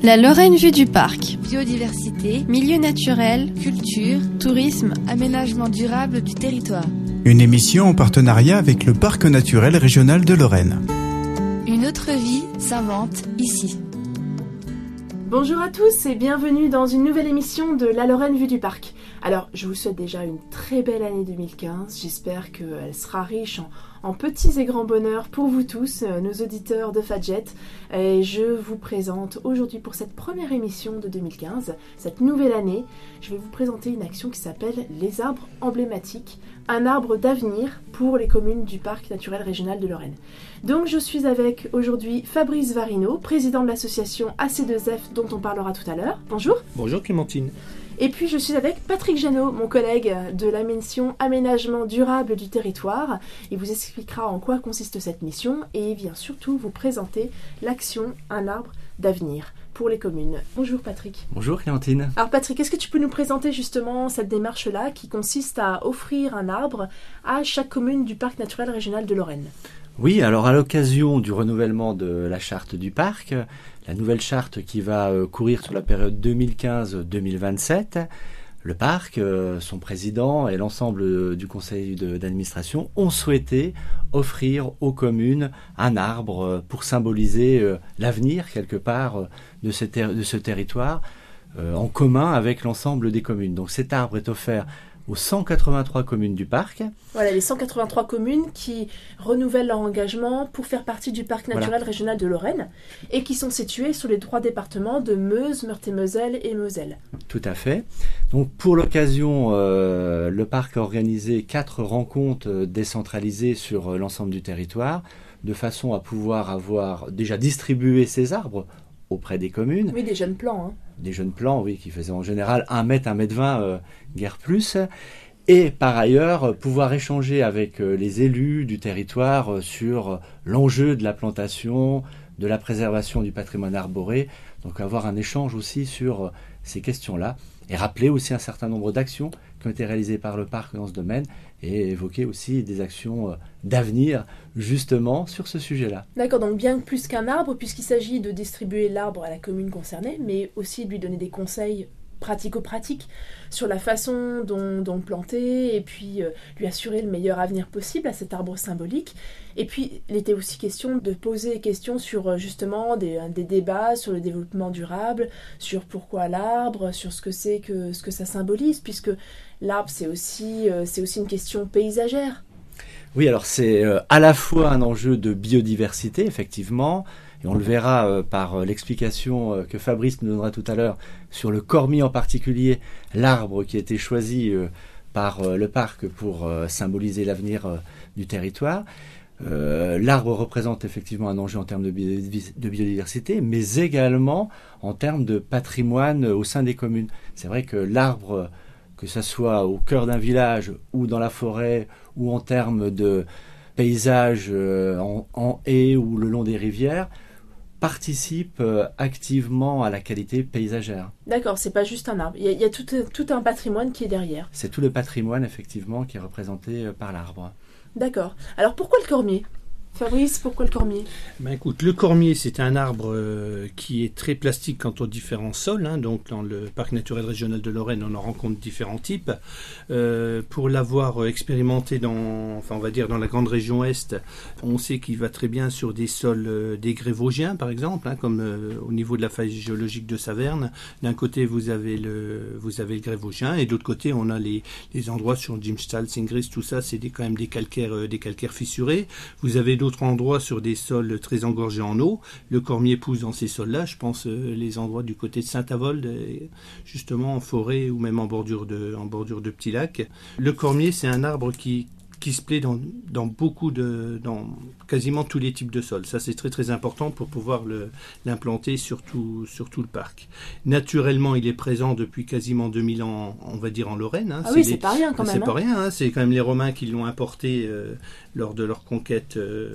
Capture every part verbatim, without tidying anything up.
La Lorraine vue du parc. Biodiversité, Milieu naturel, culture, tourisme, aménagement durable du territoire. Une émission en partenariat avec le Parc naturel régional de Lorraine. Une autre vie s'invente ici. Bonjour à tous et bienvenue dans une nouvelle émission de La Lorraine vue du parc. Alors, je vous souhaite déjà une très belle année deux mille quinze. J'espère qu'elle sera riche en, en petits et grands bonheurs pour vous tous, nos auditeurs de Fadjet. Et je vous présente aujourd'hui pour cette première émission de deux mille quinze, cette nouvelle année, je vais vous présenter une action qui s'appelle Les arbres emblématiques, un arbre d'avenir pour les communes du Parc naturel régional de Lorraine. Donc je suis avec aujourd'hui Fabrice Varino, président de l'association A C deux F dont on parlera tout à l'heure. Bonjour. Bonjour Clémentine. Et puis je suis avec Patrick Jeannot, mon collègue de la mission Aménagement durable du territoire. Il vous expliquera en quoi consiste cette mission et il vient surtout vous présenter l'action Un arbre d'avenir pour les communes. Bonjour Patrick. Bonjour Clémentine. Alors Patrick, est-ce que tu peux nous présenter justement cette démarche-là qui consiste à offrir un arbre à chaque commune du Parc naturel régional de Lorraine ? Oui, alors à l'occasion du renouvellement de la charte du parc, la nouvelle charte qui va courir sur la période deux mille quinze deux mille vingt-sept, le parc, son président et l'ensemble du conseil de, d'administration ont souhaité offrir aux communes un arbre pour symboliser l'avenir quelque part de ce, ter- de ce territoire en commun avec l'ensemble des communes. Donc cet arbre est offert aux cent quatre-vingt-trois communes du parc. Voilà, les cent quatre-vingt-trois communes qui renouvellent leur engagement pour faire partie du parc naturel voilà. régional de Lorraine et qui sont situées sur les trois départements de Meuse, Meurthe-et-Moselle et Moselle. Tout à fait. Donc pour l'occasion, euh, le parc a organisé quatre rencontres décentralisées sur l'ensemble du territoire de façon à pouvoir avoir déjà distribué ces arbres auprès des communes. Oui, des jeunes plants. Hein. Des jeunes plants, oui, qui faisaient en général un mètre, un mètre vingt, euh, guère plus. Et par ailleurs, pouvoir échanger avec euh, les élus du territoire euh, sur l'enjeu de la plantation, de la préservation du patrimoine arboré. Donc avoir un échange aussi sur euh, ces questions-là. Et rappeler aussi un certain nombre d'actions qui ont été réalisées par le parc dans ce domaine et évoquer aussi des actions d'avenir justement sur ce sujet-là. D'accord, donc bien plus qu'un arbre, puisqu'il s'agit de distribuer l'arbre à la commune concernée, mais aussi de lui donner des conseils pratico-pratiques sur la façon dont, dont le planter et puis euh, lui assurer le meilleur avenir possible à cet arbre symbolique. Et puis, il était aussi question de poser des questions sur justement des, des débats sur le développement durable, sur pourquoi l'arbre, sur ce que c'est que ce que ça symbolise, puisque l'arbre, c'est aussi, euh, c'est aussi une question paysagère. Oui, alors c'est euh, à la fois un enjeu de biodiversité, effectivement, et on le verra euh, par euh, l'explication euh, que Fabrice nous donnera tout à l'heure sur le cormier en particulier, l'arbre qui a été choisi euh, par euh, le parc pour euh, symboliser l'avenir euh, du territoire. Euh, l'arbre représente effectivement un enjeu en termes de, bi- de biodiversité, mais également en termes de patrimoine au sein des communes. C'est vrai que l'arbre, que ce soit au cœur d'un village ou dans la forêt ou en termes de paysage euh, en, en haies ou le long des rivières, participe euh, activement à la qualité paysagère. D'accord, c'est pas juste un arbre, il y a, il y a tout, tout un patrimoine qui est derrière. C'est tout le patrimoine effectivement qui est représenté euh, par l'arbre. D'accord. Alors pourquoi le cormier ? Fabrice, pourquoi le cormier ? Ben écoute, le cormier, c'est un arbre euh, qui est très plastique quant aux différents sols. Hein, donc, dans le parc naturel régional de Lorraine, on en rencontre différents types. Euh, pour l'avoir expérimenté dans, enfin, on va dire dans la grande région Est, on sait qu'il va très bien sur des sols euh, des grès vosgiens, par exemple, hein, comme euh, au niveau de la faille géologique de Saverne. D'un côté, vous avez le, vous avez le grès vosgien, et de l'autre côté, on a les, les endroits sur Jimstal, Singris, tout ça, c'est des, quand même des calcaires, euh, des calcaires fissurés. Vous avez d'autres endroits sur des sols très engorgés en eau. Le cormier pousse dans ces sols-là. Je pense euh, les endroits du côté de Saint-Avold, justement en forêt ou même en bordure de, en bordure de petits lacs. Le cormier, c'est un arbre qui qui se plaît dans, dans beaucoup de, dans quasiment tous les types de sols. Ça, c'est très très important pour pouvoir le, l'implanter sur tout, sur tout le parc. Naturellement, il est présent depuis quasiment deux mille ans, on va dire en Lorraine. Hein. Ah c'est oui, les, c'est pas rien quand même. C'est hein. pas rien, hein. C'est quand même les Romains qui l'ont importé euh, lors de leur conquête euh,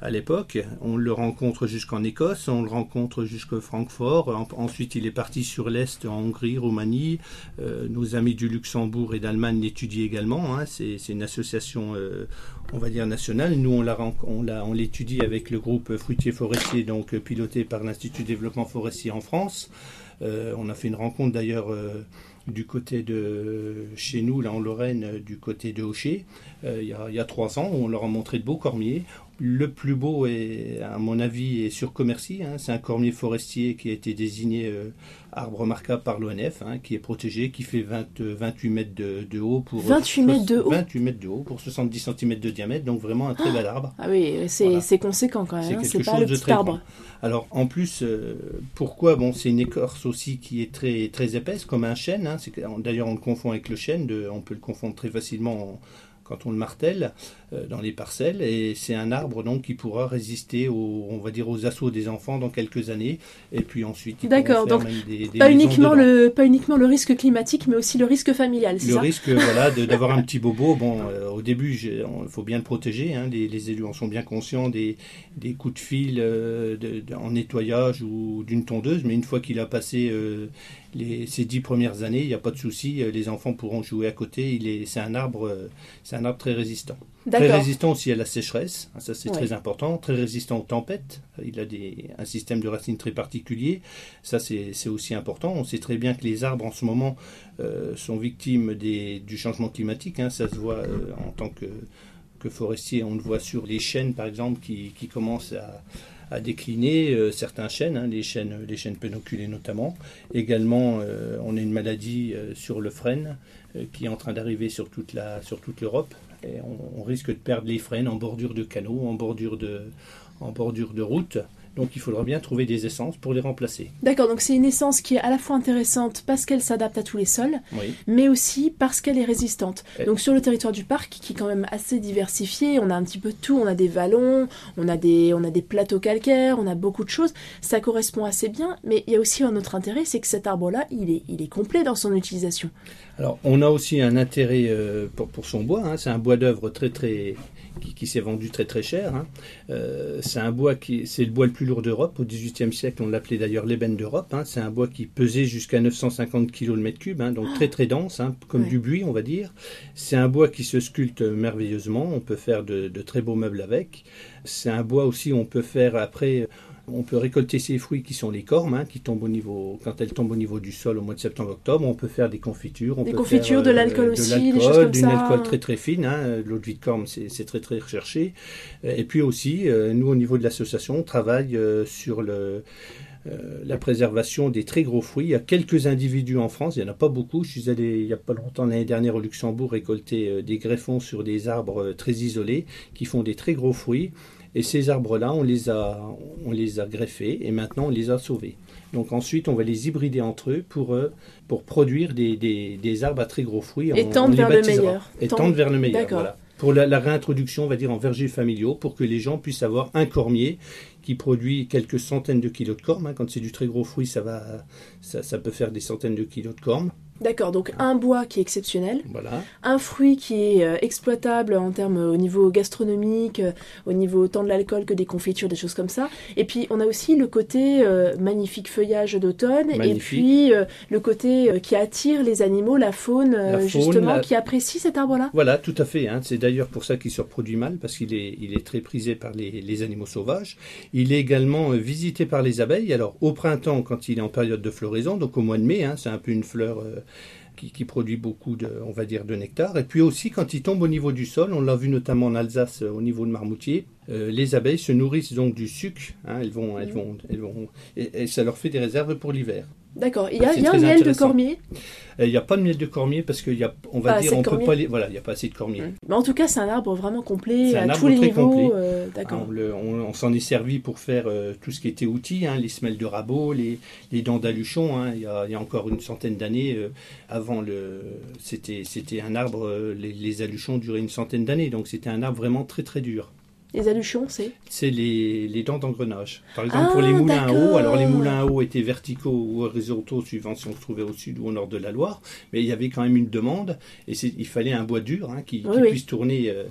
à l'époque. On le rencontre jusqu'en Écosse, on le rencontre jusqu'à Francfort. En, ensuite, il est parti sur l'Est, en Hongrie, Roumanie. Euh, nos amis du Luxembourg et d'Allemagne l'étudient également. Hein. C'est, c'est une association, euh, on va dire, nationale. Nous, on, l'a, on, l'a, on l'étudie avec le groupe fruitier forestier, donc piloté par l'Institut de développement forestier en France. Euh, on a fait une rencontre d'ailleurs euh, du côté de chez nous, là en Lorraine, euh, du côté de Hocher, euh, il, y a, il y a trois ans, où on leur a montré de beaux cormiers. Le plus beau, est, à mon avis, est sur Commercy. Hein. C'est un cormier forestier qui a été désigné euh, arbre remarquable par l'O N F, hein, qui est protégé, qui fait vingt, vingt-huit mètres de, de haut. Pour, vingt-huit mètres de haut vingt-huit mètres de haut pour soixante-dix centimètres de diamètre, donc vraiment un très bel arbre. Ah oui, c'est, Voilà. c'est conséquent quand même, C'est hein, quelque c'est pas chose le de petit très arbre. grand. Alors en plus, euh, pourquoi bon, c'est une écorce aussi qui est très, très épaisse, comme un chêne. Hein, c'est que, d'ailleurs, on le confond avec le chêne, de, on peut le confondre très facilement en, quand on le martèle euh, dans les parcelles, et c'est un arbre donc qui pourra résister aux, on va dire, aux assauts des enfants dans quelques années, et puis ensuite ils D'accord, pourront faire donc même des, des Pas maisons uniquement, dedans. le, pas uniquement le risque climatique, mais aussi le risque familial, c'est Le ça risque, voilà, de, d'avoir un petit bobo. Bon, euh, au début, il faut bien le protéger. Hein, les, les élus en sont bien conscients des, des coups de fil euh, de, de, en nettoyage ou d'une tondeuse. Mais une fois qu'il a passé euh, les, ces dix premières années, il n'y a pas de souci. Les enfants pourront jouer à côté. Il est, c'est un arbre, euh, c'est un arbre très résistant. D'accord. Très résistant aussi à la sécheresse. Ça, c'est Ouais. très important. Très résistant aux tempêtes. Il a des, un système de racines très particulier. Ça, c'est, c'est aussi important. On sait très bien que les arbres, en ce moment, euh, sont victimes des, du changement climatique. Hein. Ça se voit euh, en tant que, que forestier. On le voit sur les chênes, par exemple, qui, qui commencent à, à décliner. Euh, certains chênes, hein, les chênes, les chênes pénoculés notamment. Également, euh, on a une maladie euh, sur le frêne euh, qui est en train d'arriver sur toute, la, sur toute l'Europe. Et on, on risque de perdre les frênes en bordure de canaux, en bordure de, en bordure de route. Donc il faudra bien trouver des essences pour les remplacer. D'accord, donc c'est une essence qui est à la fois intéressante parce qu'elle s'adapte à tous les sols, Oui. mais aussi parce qu'elle est résistante. Et- Donc sur le territoire du parc, qui est quand même assez diversifié, on a un petit peu de tout, on a des vallons, on a des, on a des plateaux calcaires, on a beaucoup de choses, ça correspond assez bien, mais il y a aussi un autre intérêt, c'est que cet arbre-là, il est, il est complet dans son utilisation. Alors, on a aussi un intérêt euh, pour, pour son bois. Hein. C'est un bois d'œuvre très, très, qui, qui s'est vendu très, très cher. Hein. Euh, c'est un bois qui, c'est le bois le plus lourd d'Europe. Au dix-huitième siècle, on l'appelait d'ailleurs l'ébène d'Europe. Hein. C'est un bois qui pesait jusqu'à neuf cent cinquante kilos le mètre cube, hein, donc très, très dense, hein, comme Ouais. du buis, on va dire. C'est un bois qui se sculpte merveilleusement. On peut faire de, de très beaux meubles avec. C'est un bois aussi où on peut faire après. On peut récolter ces fruits qui sont les cormes, hein, qui tombent au niveau, quand elles tombent au niveau du sol au mois de septembre-octobre. On peut faire des confitures. On Des peut confitures, faire, de l'alcool de aussi, l'alcool, des choses comme d'une ça. alcool très très fine. Hein, l'eau de vie de corme, c'est, c'est très très recherché. Et puis aussi, euh, nous au niveau de l'association, on travaille euh, sur le, euh, la préservation des très gros fruits. Il y a quelques individus en France, il n'y en a pas beaucoup. Je suis allé il n'y a pas longtemps l'année dernière au Luxembourg récolter euh, des greffons sur des arbres euh, très isolés qui font des très gros fruits. Et ces arbres-là, on les a, on les a greffés et maintenant on les a sauvés. Donc ensuite, on va les hybrider entre eux pour, euh, pour produire des, des, des arbres à très gros fruits. Et On- tendre on les vers le baptisera. meilleur. Et Tendre- tendre vers le meilleur, D'accord. voilà. Pour la, la réintroduction, on va dire, en vergers familiaux, pour que les gens puissent avoir un cormier qui produit quelques centaines de kilos de cormes. Hein. Quand c'est du très gros fruit, ça, va, ça, ça peut faire des centaines de kilos de cormes. D'accord, donc un bois qui est exceptionnel, Voilà. un fruit qui est euh, exploitable en termes euh, au niveau gastronomique, euh, au niveau autant de l'alcool que des confitures, des choses comme ça. Et puis on a aussi le côté euh, magnifique feuillage d'automne, et Magnifique. puis euh, le côté euh, qui attire les animaux, la faune, euh, La faune, justement, la- qui apprécie cet arbre-là. Voilà, tout à fait. Hein. C'est d'ailleurs pour ça qu'il se reproduit mal, parce qu'il est, il est très prisé par les, les animaux sauvages. Il est également euh, visité par les abeilles. Alors au printemps, quand il est en période de floraison, donc au mois de mai, hein, c'est un peu une fleur euh, qui, qui produit beaucoup de, on va dire, de nectar. Et puis aussi quand il tombe au niveau du sol, on l'a vu notamment en Alsace, euh, au niveau de Marmoutier, euh, les abeilles se nourrissent donc du sucre. Hein. Elles vont, elles vont, elles vont, et, et ça leur fait des réserves pour l'hiver. D'accord, il y a, C'est il y a un très miel de intéressant. cormier. Il n'y a pas de miel de cormier parce qu'il y a, on va Pas dire, assez de on peut cormier. pas les, voilà, il n'y a pas assez de cormier. Mais en tout cas, c'est un arbre vraiment complet, C'est un à arbre tous les très niveaux. complet. euh, Ah, D'accord. On, le- on- on s'en est servi pour faire euh, tout ce qui était outils, hein, les semelles de rabot, les, les dents d'aluchon. Hein. Il, y a, il y a encore une centaine d'années, euh, avant le, c'était, c'était un arbre. euh, les, les aluchons duraient une centaine d'années, donc c'était un arbre vraiment très très dur. Les aluchons, c'est C'est les, les dents d'engrenage. Par exemple, Ah, pour les moulins à d'accord. eau, alors les moulins à eau étaient verticaux ou horizontaux suivant si on se trouvait au sud ou au nord de la Loire, mais il y avait quand même une demande et c'est, il fallait un bois dur, hein, qui, Oui, qui oui. puisse tourner, euh,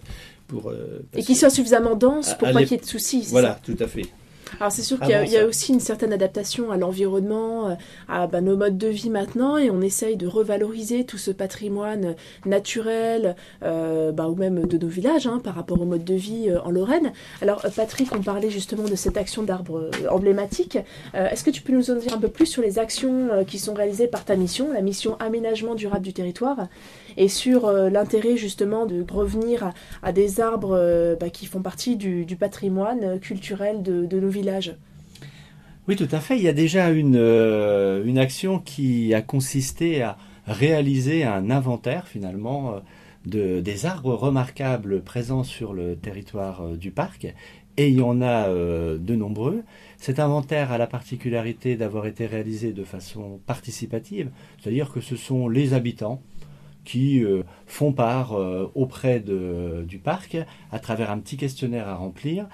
Pour, euh, Et qu'il soit suffisamment dense pour à, à pas les... qu'il y ait de soucis. Voilà, ça. tout à fait. Alors c'est sûr qu'il y a, Avant il y a ça. aussi une certaine adaptation à l'environnement, à bah, nos modes de vie maintenant, et on essaye de revaloriser tout ce patrimoine naturel, euh, bah, ou même de nos villages, hein, par rapport au mode de vie euh, en Lorraine. Alors euh, Patrick, on parlait justement de cette action d'arbre euh, emblématique. Euh, est-ce que tu peux nous en dire un peu plus sur les actions euh, qui sont réalisées par ta mission, la mission aménagement durable du territoire, et sur euh, l'intérêt justement de revenir à, à des arbres euh, bah, qui font partie du, du patrimoine culturel de, de nos villages? Oui, tout à fait. Il y a déjà une, euh, une action qui a consisté à réaliser un inventaire finalement de, des arbres remarquables présents sur le territoire euh, du parc. Et il y en a euh, de nombreux. Cet inventaire a la particularité d'avoir été réalisé de façon participative, c'est-à-dire que ce sont les habitants qui euh, font part euh, auprès de, du parc, à travers un petit questionnaire à remplir,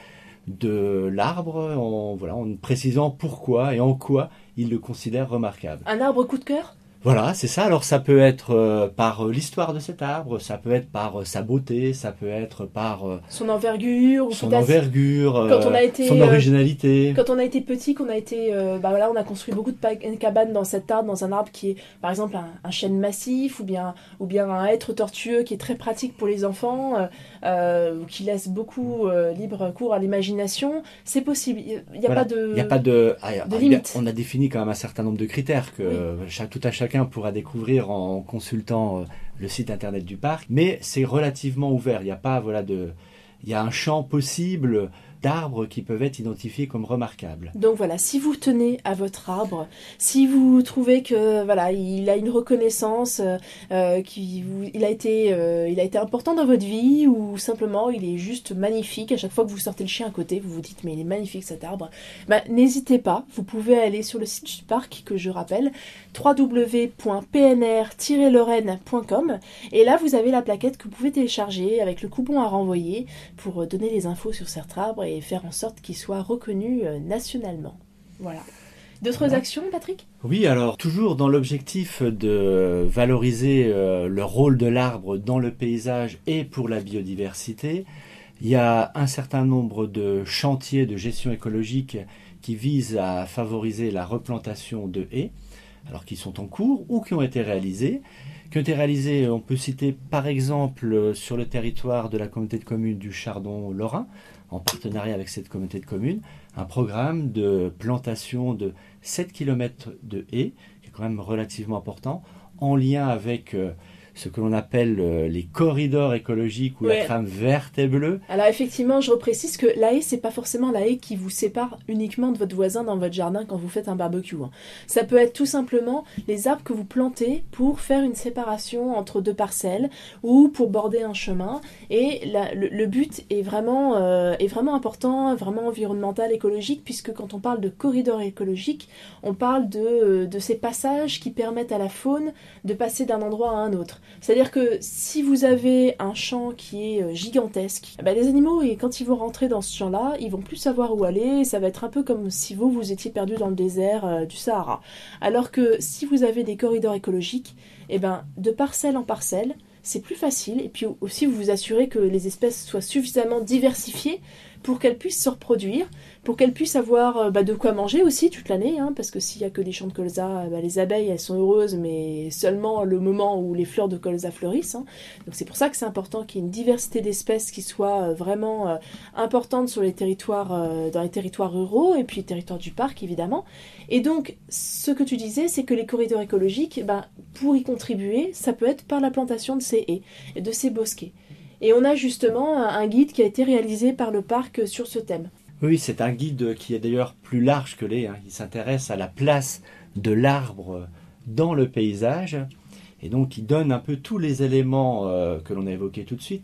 de l'arbre, en, voilà, en précisant pourquoi et en quoi ils le considèrent remarquable. Un arbre coup de cœur? Voilà, c'est ça. Alors ça peut être euh, par euh, l'histoire de cet arbre, ça peut être par euh, sa beauté, ça peut être par euh, son envergure, ou son peut-être envergure, euh, quand on a été, son euh, originalité. Quand on a été petit, qu'on a été, euh, bah voilà, on a construit beaucoup de pa- cabanes dans cet arbre, dans un arbre qui est, par exemple, un, un chêne massif, ou bien, ou bien un hêtre tortueux qui est très pratique pour les enfants, euh, euh, qui laisse beaucoup euh, libre cours à l'imagination. C'est possible. Il n'y a, Voilà. pas de. Il n'y a pas de, ah, de ah, limite. On a défini quand même un certain nombre de critères que Oui. euh, chaque, tout à chacun pourra découvrir en consultant euh, le site internet du parc. Mais c'est relativement ouvert. Il n'y a pas, voilà, de, il y a un champ possible d'arbres qui peuvent être identifiés comme remarquables. Donc voilà, si vous tenez à votre arbre, si vous trouvez que voilà, il a une reconnaissance, euh, qui vous, il a été, euh, il a été important dans votre vie, ou simplement il est juste magnifique. À chaque fois que vous sortez le chien à côté, vous vous dites mais il est magnifique cet arbre. Ben, n'hésitez pas, vous pouvez aller sur le site du parc que je rappelle, w w w point p n r tiret lorraine point com, et là vous avez la plaquette que vous pouvez télécharger avec le coupon à renvoyer pour donner les infos sur cet arbre et faire en sorte qu'il soit reconnu euh, nationalement. Voilà. D'autres Voilà. actions, Patrick ? Oui, alors toujours dans l'objectif de valoriser euh, le rôle de l'arbre dans le paysage et pour la biodiversité, il y a un certain nombre de chantiers de gestion écologique qui visent à favoriser la replantation de haies, alors qui sont en cours ou qui ont été réalisés. Qui ont été réalisés, on peut citer par exemple sur le territoire de la communauté de communes du Chardon Lorrain, en partenariat avec cette communauté de communes, un programme de plantation de sept kilomètres de haies, qui est quand même relativement important, en lien avec euh, ce que l'on appelle euh, les corridors écologiques ou Ouais. la trame verte et bleue. Alors effectivement, je reprécise que la haie, c'est pas forcément la haie qui vous sépare uniquement de votre voisin dans votre jardin quand vous faites un barbecue. hein. Ça peut être tout simplement les arbres que vous plantez pour faire une séparation entre deux parcelles ou pour border un chemin. Et la- le, le but est vraiment, euh, est vraiment important, vraiment environnemental, écologique, puisque quand on parle de corridor écologique, on parle de, de ces passages qui permettent à la faune de passer d'un endroit à un autre. C'est-à-dire que si vous avez un champ qui est euh, gigantesque, bah, les animaux, et quand ils vont rentrer dans ce champ-là, ils vont plus savoir où aller, et ça va être un peu comme si vous, vous étiez perdu dans le désert euh, du Sahara. Alors que si vous avez des corridors écologiques, eh ben, de parcelle en parcelle, c'est plus facile, et puis aussi vous vous assurez que les espèces soient suffisamment diversifiées pour qu'elles puissent se reproduire, pour qu'elles puissent avoir euh, bah, de quoi manger aussi toute l'année, hein, parce que s'il y a que des champs de colza, bah, les abeilles elles sont heureuses, mais seulement le moment où les fleurs de colza fleurissent. hein. Donc c'est pour ça que c'est important qu'il y ait une diversité d'espèces qui soit euh, vraiment euh, importante sur les territoires, euh, dans les territoires ruraux et puis les territoires du parc évidemment. Et donc ce que tu disais, c'est que les corridors écologiques, bah, pour y contribuer, ça peut être par la plantation de ces haies et de ces bosquets. Et on a justement un guide qui a été réalisé par le parc sur ce thème. Oui, c'est un guide qui est d'ailleurs plus large que les. Hein. Il s'intéresse à la place de l'arbre dans le paysage. Et donc, il donne un peu tous les éléments euh, que l'on a évoqués tout de suite,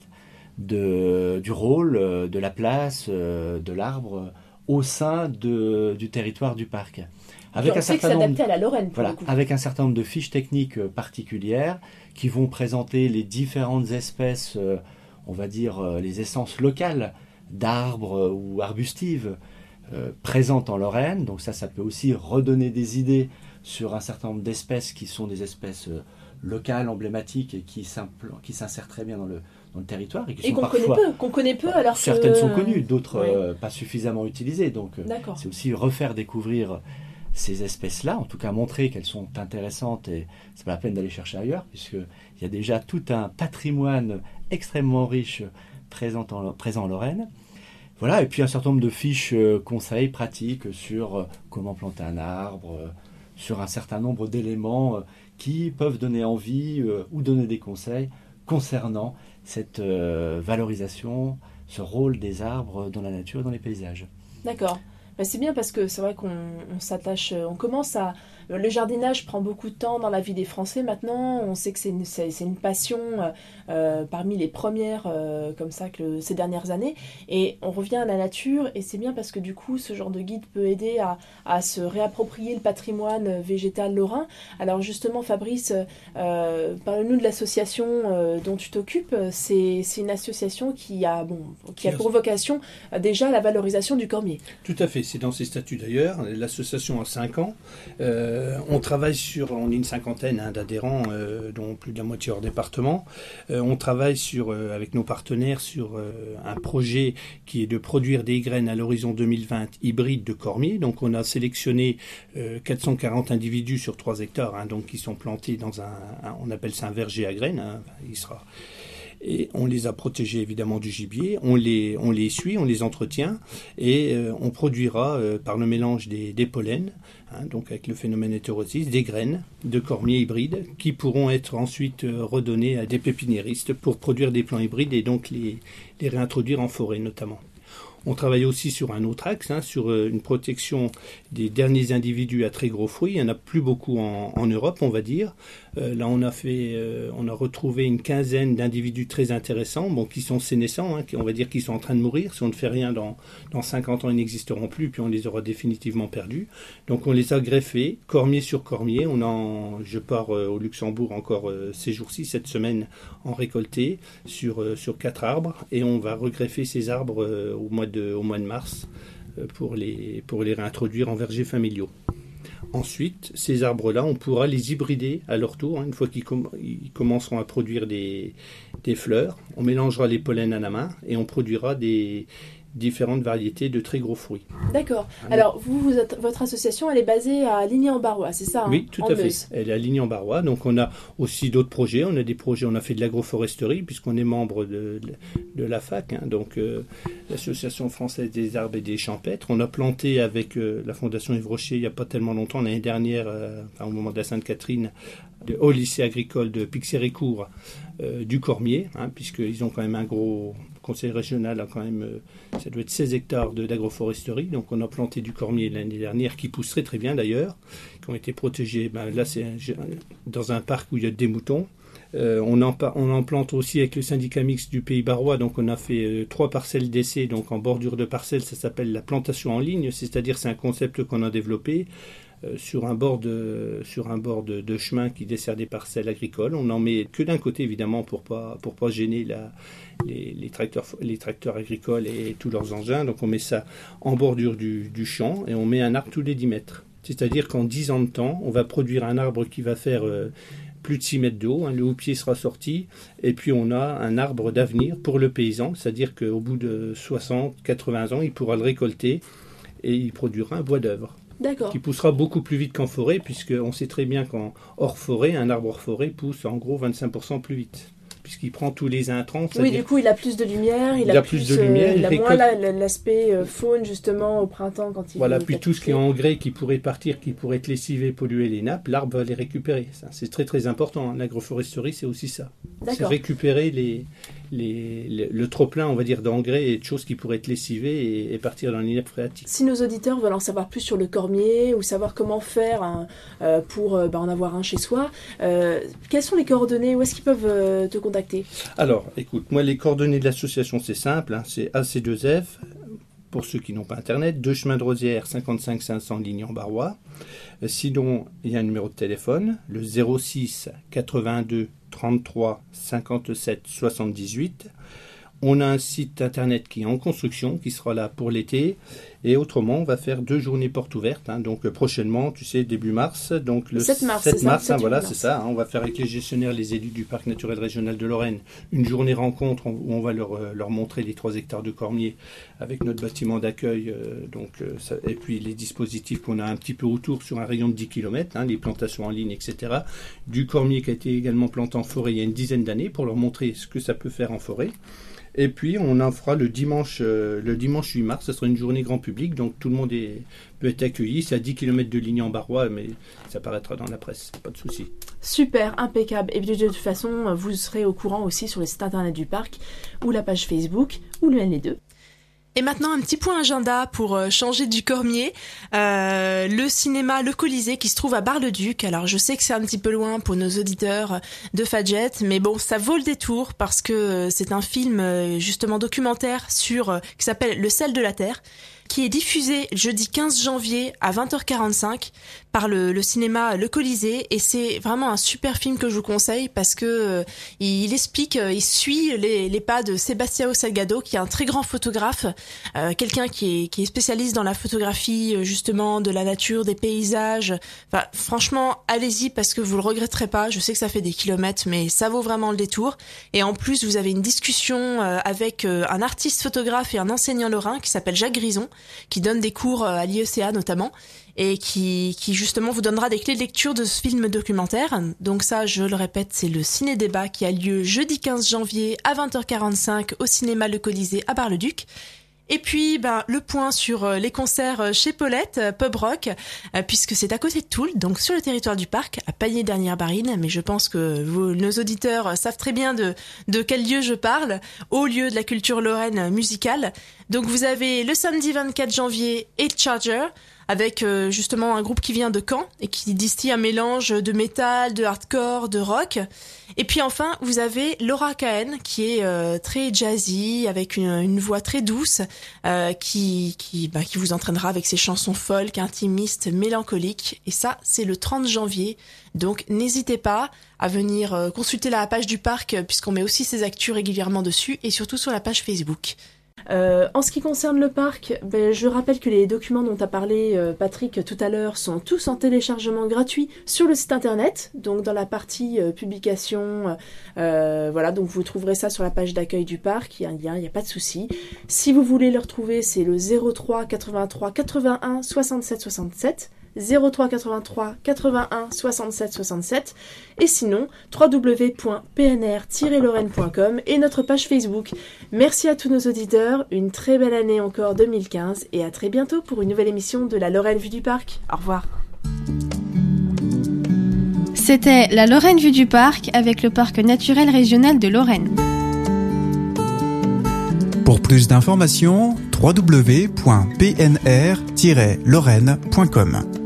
de, du rôle, euh, de la place euh, de l'arbre au sein de, du territoire du parc. Avec on un sait que c'est certain nombre, adapté à la Lorraine pour voilà, le coup. avec un certain nombre de fiches techniques euh, particulières qui vont présenter les différentes espèces, euh, on va dire euh, les essences locales d'arbres euh, ou arbustives euh, présentes en Lorraine. Donc ça, ça peut aussi redonner des idées sur un certain nombre d'espèces qui sont des espèces euh, locales, emblématiques et qui s'impl- qui s'insèrent très bien dans le, dans le territoire et qui et sont qu'on parfois... connaît peu, qu'on connaît peu alors certaines que... sont connues, d'autres Ouais. euh, pas suffisamment utilisées. Donc euh, D'accord. c'est aussi refaire découvrir ces espèces-là, en tout cas montrer qu'elles sont intéressantes et c'est pas la peine d'aller chercher ailleurs puisqu'il y a déjà tout un patrimoine extrêmement riche présent en, présent en Lorraine. Voilà, et puis un certain nombre de fiches euh, conseils pratiques sur euh, comment planter un arbre, euh, sur un certain nombre d'éléments euh, qui peuvent donner envie euh, ou donner des conseils concernant cette euh, valorisation, ce rôle des arbres dans la nature et dans les paysages. D'accord. Ben, c'est bien parce que c'est vrai qu'on on s'attache, on commence à... Le jardinage prend beaucoup de temps dans la vie des Français maintenant. On sait que c'est une, c'est, c'est une passion euh, parmi les premières euh, comme ça que le, ces dernières années. Et on revient à la nature et c'est bien parce que du coup ce genre de guide peut aider à, à se réapproprier le patrimoine végétal lorrain. Alors justement Fabrice, euh, parle-nous de l'association euh, dont tu t'occupes. C'est, c'est une association qui a, bon, qui a pour vocation euh, déjà la valorisation du cormier. Tout à fait, c'est dans ses statuts d'ailleurs. L'association a cinq ans. Euh, on travaille sur, on est une cinquantaine hein, d'adhérents, euh, dont plus de la moitié hors département. Euh, on travaille sur, euh, avec nos partenaires sur euh, un projet qui est de produire des graines à l'horizon deux mille vingt hybrides de cormier. Donc on a sélectionné euh, quatre cent quarante individus sur trois hectares, hein, donc qui sont plantés dans un, un, on appelle ça un verger à graines. Hein, il sera... Et on les a protégés évidemment du gibier, on les, on les suit, on les entretient et euh, on produira euh, par le mélange des, des pollens, hein, donc avec le phénomène hétérosis, des graines de cormier hybrides qui pourront être ensuite euh, redonnées à des pépiniéristes pour produire des plants hybrides et donc les, les réintroduire en forêt notamment. On travaille aussi sur un autre axe, hein, sur euh, une protection des derniers individus à très gros fruits. Il n'y en a plus beaucoup en, en Europe, on va dire. Euh, là, on a fait, euh, on a retrouvé une quinzaine d'individus très intéressants, bon, qui sont sénescents, hein, qui, on va dire qu'ils sont en train de mourir. Si on ne fait rien, dans, dans cinquante ans, ils n'existeront plus, puis on les aura définitivement perdus. Donc, on les a greffés, cormier sur cormier. On en, je pars euh, au Luxembourg encore euh, ces jours-ci, cette semaine, en récolté sur, euh, sur quatre arbres, et on va regreffer ces arbres euh, au mois de, au mois de mars euh, pour les, pour les réintroduire en vergers familiaux. Ensuite, ces arbres-là, on pourra les hybrider à leur tour, hein, une fois qu'ils com- ils commenceront à produire des, des fleurs. On mélangera les pollens à la main et on produira des différentes variétés de très gros fruits. D'accord. Alors, vous, vous êtes, votre association, elle est basée à Ligny-en-Barrois, c'est ça hein, oui, tout en à Meuse. fait. Elle est à Ligny-en-Barrois. Donc, on a aussi d'autres projets. On a des projets, on a fait de l'agroforesterie, puisqu'on est membre de, de, de l'A F A C, hein, donc euh, l'Association française des arbres et des champêtres. On a planté avec euh, la Fondation Yves Rocher, il n'y a pas tellement longtemps, l'année dernière, euh, enfin, au moment de la Sainte-Catherine, de, au lycée agricole de Pixérécourt, euh, du cormier, hein, puisqu'ils ont quand même un gros... Le conseil régional a quand même, euh, ça doit être seize hectares de, d'agroforesterie. Donc on a planté du cormier l'année dernière, qui pousse très très bien d'ailleurs, qui ont été protégés. Ben, là, c'est un, dans un parc où il y a des moutons. Euh, on, en, on en plante aussi avec le syndicat mixte du Pays Barrois. Donc on a fait euh, trois parcelles d'essai. Donc en bordure de parcelles, ça s'appelle la plantation en ligne. C'est-à-dire c'est un concept qu'on a développé. Euh, sur un bord, de, sur un bord de, de chemin qui dessert des parcelles agricoles. On n'en met que d'un côté, évidemment, pour ne pas, pour pas gêner la, les, les, tracteurs, les tracteurs agricoles et tous leurs engins. Donc on met ça en bordure du, du champ et on met un arbre tous les dix mètres. C'est-à-dire qu'en dix ans de temps, on va produire un arbre qui va faire euh, plus de six mètres de haut. Hein, le houppier sera sorti et puis on a un arbre d'avenir pour le paysan. C'est-à-dire qu'au bout de soixante à quatre-vingts ans, il pourra le récolter et il produira un bois d'œuvre. D'accord. Qui poussera beaucoup plus vite qu'en forêt, puisqu'on sait très bien qu'en hors forêt, un arbre hors forêt pousse en gros vingt-cinq pour cent plus vite, puisqu'il prend tous les intrants. Oui, du coup, il a plus de lumière, il, il a, a plus, plus de lumière, euh, il, il a récolte... moins la, l'aspect euh, faune justement au printemps quand il. Voilà, puis tout ce qui est engrais qui pourrait partir, qui pourrait être lessivé, polluer les nappes, l'arbre va les récupérer. Ça, c'est très très important. Hein. L'agroforesterie, c'est aussi ça. D'accord. C'est récupérer les, les, les, le trop-plein, on va dire, d'engrais et de choses qui pourraient être lessivées et, et partir dans les nappes phréatiques. Si nos auditeurs veulent en savoir plus sur le cormier ou savoir comment faire un, euh, pour euh, bah, en avoir un chez soi, euh, quelles sont les coordonnées? Où est-ce qu'ils peuvent euh, te contacter? Alors, écoute, moi, les coordonnées de l'association, c'est simple. Hein, c'est A C deux F, pour ceux qui n'ont pas Internet, deux chemin de Rosière, cinquante-cinq cinq cents Ligny-en-Barrois. Euh, sinon, il y a un numéro de téléphone, le zéro six quatre-vingt-deux trente-trois cinquante-sept soixante-dix-huit. On a un site internet qui est en construction, qui sera là pour l'été. Et autrement, on va faire deux journées portes ouvertes. Hein, donc prochainement, tu sais, début mars. Donc le sept mars, sept c'est mars, ça, hein, voilà, mars. c'est ça. Hein, on va faire avec les gestionnaires, les élus du Parc naturel régional de Lorraine, une journée rencontre où on va leur, leur montrer les trois hectares de cormier avec notre bâtiment d'accueil. Euh, donc, euh, ça, et puis les dispositifs qu'on a un petit peu autour sur un rayon de dix kilomètres, hein, les plantations en ligne, et cetera. Du cormier qui a été également planté en forêt il y a une dizaine d'années pour leur montrer ce que ça peut faire en forêt. Et puis, on en fera le dimanche, euh, le dimanche huit mars. Ce sera une journée grand public, donc tout le monde est, peut être accueilli. C'est à dix kilomètres de Ligny-en-Barrois, mais ça paraîtra dans la presse, pas de souci. Super, impeccable. Et puis de toute façon, vous serez au courant aussi sur le site internet du parc, ou la page Facebook, ou même les deux. Et maintenant, un petit point agenda pour euh, changer du cormier. Euh, le cinéma Le Colisée qui se trouve à Bar-le-Duc. Alors, je sais que c'est un petit peu loin pour nos auditeurs de Fadjet, mais bon, ça vaut le détour parce que euh, c'est un film euh, justement documentaire sur euh, qui s'appelle Le sel de la terre, qui est diffusé jeudi quinze janvier à vingt heures quarante-cinq par le, le cinéma Le Colisée, et c'est vraiment un super film que je vous conseille parce que euh, il explique, euh, il suit les, les pas de Sebastião Salgado, qui est un très grand photographe, euh, quelqu'un qui est, qui est spécialiste dans la photographie euh, justement de la nature, des paysages. Enfin, franchement, allez-y parce que vous le regretterez pas. Je sais que ça fait des kilomètres, mais ça vaut vraiment le détour. Et en plus, vous avez une discussion euh, avec euh, un artiste photographe et un enseignant lorrain qui s'appelle Jacques Grison, qui donne des cours à l'I E C A notamment, et qui, qui justement vous donnera des clés de lecture de ce film documentaire. Donc ça, je le répète, c'est le ciné-débat qui a lieu jeudi quinze janvier à vingt heures quarante-cinq au cinéma Le Colisée à Bar-le-Duc. Et puis, ben, le point sur les concerts chez Paulette, Pub Rock, euh, puisque c'est à côté de Toul, donc sur le territoire du parc, à Pagny-Dernière-Barine, mais je pense que vous, nos auditeurs savent très bien de, de quel lieu je parle, au lieu de la culture lorraine musicale. Donc vous avez le samedi vingt-quatre janvier et Charger, avec euh, justement un groupe qui vient de Caen et qui distille un mélange de métal, de hardcore, de rock. Et puis enfin, vous avez Laura Cahen qui est euh, très jazzy, avec une, une voix très douce, euh, qui qui, bah, qui vous entraînera avec ses chansons folk, intimistes, mélancoliques. Et ça, c'est le trente janvier. Donc n'hésitez pas à venir euh, consulter la page du parc, puisqu'on met aussi ses actus régulièrement dessus, et surtout sur la page Facebook. Euh, en ce qui concerne le parc, ben, je rappelle que les documents dont a parlé euh, Patrick tout à l'heure sont tous en téléchargement gratuit sur le site internet, donc dans la partie euh, publication, euh, voilà, donc vous trouverez ça sur la page d'accueil du parc, il y a un lien, il n'y a pas de souci. Si vous voulez le retrouver, c'est le zéro trois quatre-vingt-trois quatre-vingt-un soixante-sept soixante-sept, zéro trois quatre-vingt-trois quatre-vingt-un soixante-sept soixante-sept, et sinon w w w point p n r tiret lorraine point com et notre page Facebook. Merci à tous nos auditeurs, une très belle année encore deux mille quinze, et à très bientôt pour une nouvelle émission de la Lorraine Vue du Parc. Au revoir. C'était la Lorraine Vue du Parc avec le Parc naturel régional de Lorraine. Pour plus d'informations, w w w point p n r tiret lorraine point com.